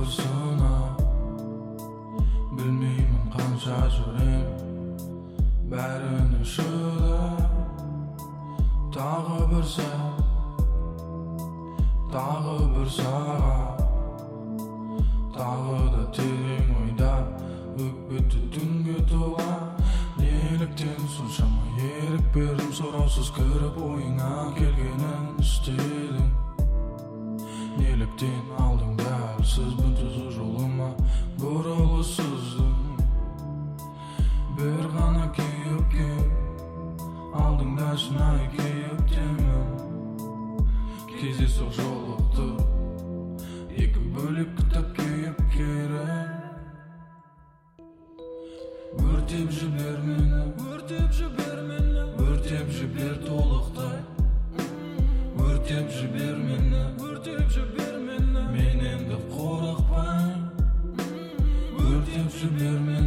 bir sınav. Bilmeyman qancha жүрем бәрін шыдап. Тағы bir сәт, тағы bir сағат, тағы да терең ойда өкпетті түнге тола. Неліктен соншама ерік бердім, сұраусыз кіріп ойыңа келгенін істедің. Неліктен алдың бәрсіз бүтізі жолыма бұрылысыздың. Bir ғана кейіпке алдыңда шынайы кейіптемін. Кездейсоқ жолықты екі бөлек кітап кейіпкері. Өртеп жібер мені, өртеп жібер мені, өртеп жібер толықтай. Өртеп жібер мені, өртеп жібер мені, мен енді қорықпаймын. Өртеп жібер мені.